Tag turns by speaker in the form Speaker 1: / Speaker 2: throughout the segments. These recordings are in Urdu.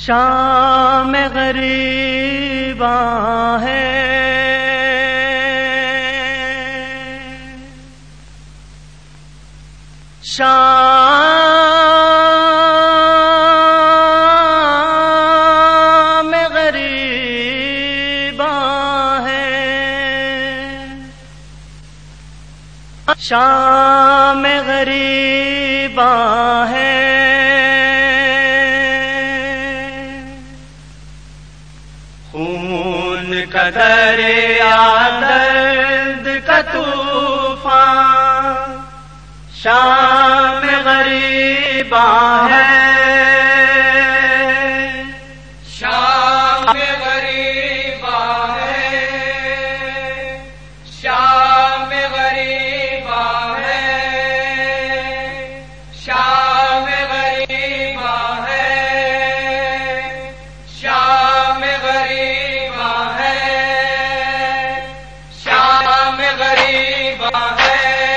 Speaker 1: شام غریباں ہے، شام غریباں ہے، شام غریباں ہے، خون کا دریا درد کا طوفان، شام غریباں ہے،
Speaker 2: شام غریباں ہے، شام غریباں ہے، شام غریباں ہے، شام غریباں ہے، شام غریباں ہے،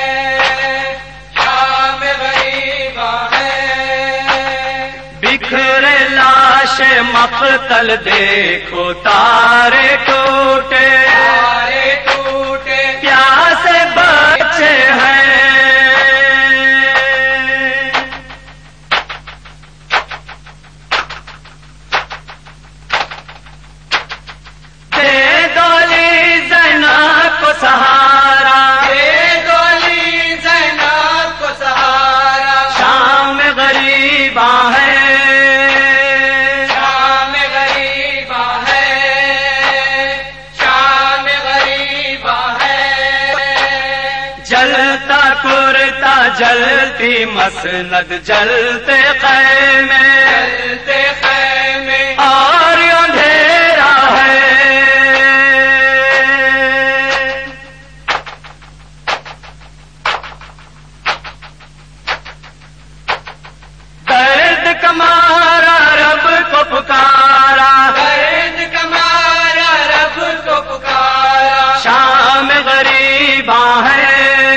Speaker 1: بکھرے لاش مقتل دیکھو تارے ٹوٹے،
Speaker 2: تارے ٹوٹے،
Speaker 1: پیاسے بچے ہیں، دے دولی زینب کو سہارا،
Speaker 2: دے دولی زینب کو سہارا،
Speaker 1: شام غریباں ہے،
Speaker 2: شام غریباں ہے، شام غریباں ہے،
Speaker 1: جلتا کرتا جلتی مسند جلتے خیمے،
Speaker 2: جلتے خیمے،
Speaker 1: اور اندھیرا ہے، درد کا مارا رب کو پکارا،
Speaker 2: درد کا مارا رب کو پکارا،
Speaker 1: شام غریباں ہے،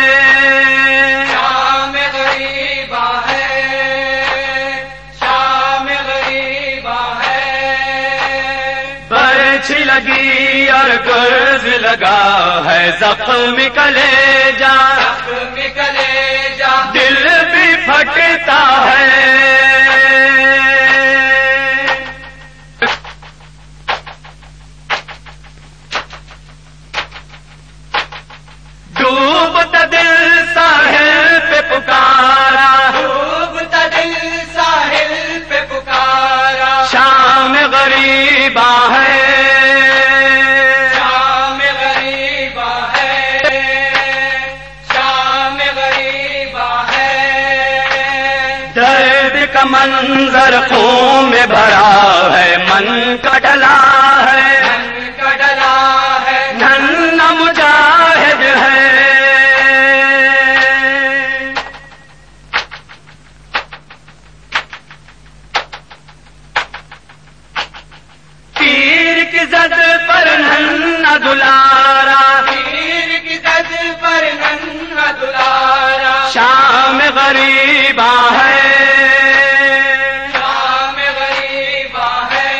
Speaker 2: شام غریباں ہے، شام غریباں ہے،
Speaker 1: برچھی لگی اور گرز لگا ہے زخم کلیجا،
Speaker 2: زخم کلیجا،
Speaker 1: دل بھی پھٹتا ہے، ڈوبتا دل ساحل پہ پکارا،
Speaker 2: ڈوبتا دل ساحل پہ پکارا،
Speaker 1: شام غریباں ہے،
Speaker 2: شام غریباں ہے، شام غریباں ہے،
Speaker 1: درد کا منظر خون میں بھرا ہے، من کا ڈلا ہے،
Speaker 2: من کا ڈلا ہے،
Speaker 1: ننھا مجاہد ہے، تیر کی زد پر ننھا دلارا،
Speaker 2: تیر کی زد پر ننھا دلارا،
Speaker 1: شام غریباں ہے،
Speaker 2: شام غریباں ہے،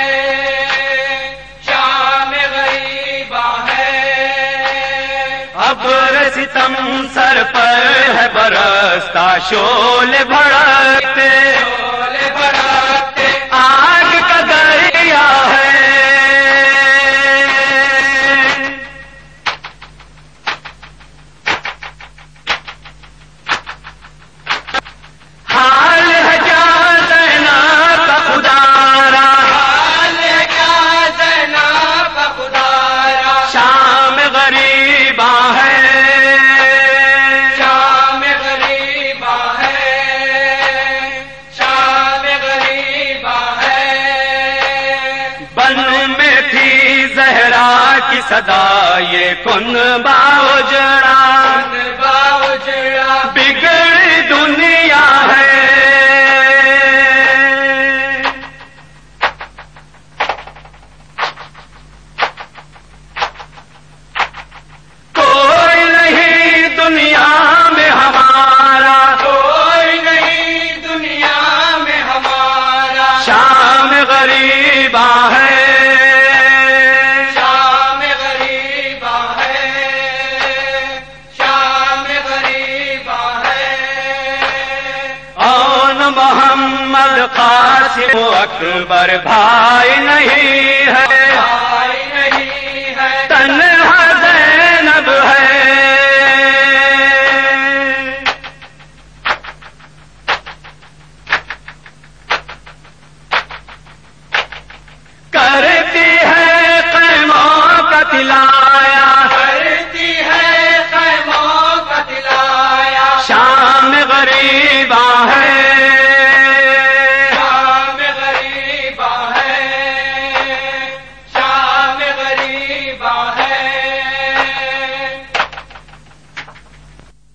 Speaker 2: شام غریباں ہے،
Speaker 1: ابر ستم سر پر ہے برستا، شعلے بھڑکتے،
Speaker 2: شعلے بھڑکتے،
Speaker 1: آگ کا دریا ہے، حال ہے کیا زینب کا خدارا،
Speaker 2: حال ہے کیا زینب کا خدارا،
Speaker 1: شام غریباں ہے،
Speaker 2: شام غریباں ہے، شام غریباں ہے،
Speaker 1: بن میں تھی زہرا کی صدا، یہ کن باؤجڑا،
Speaker 2: باؤجڑا،
Speaker 1: بگڑی دنیا ہے، کوئی نہیں دنیا میں ہمارا،
Speaker 2: کوئی نہیں دنیا میں ہمارا،
Speaker 1: شام غریب بعد قاسم اکبر بھائی نہیں ہے،
Speaker 2: بھائی نہیں ہے،
Speaker 1: تن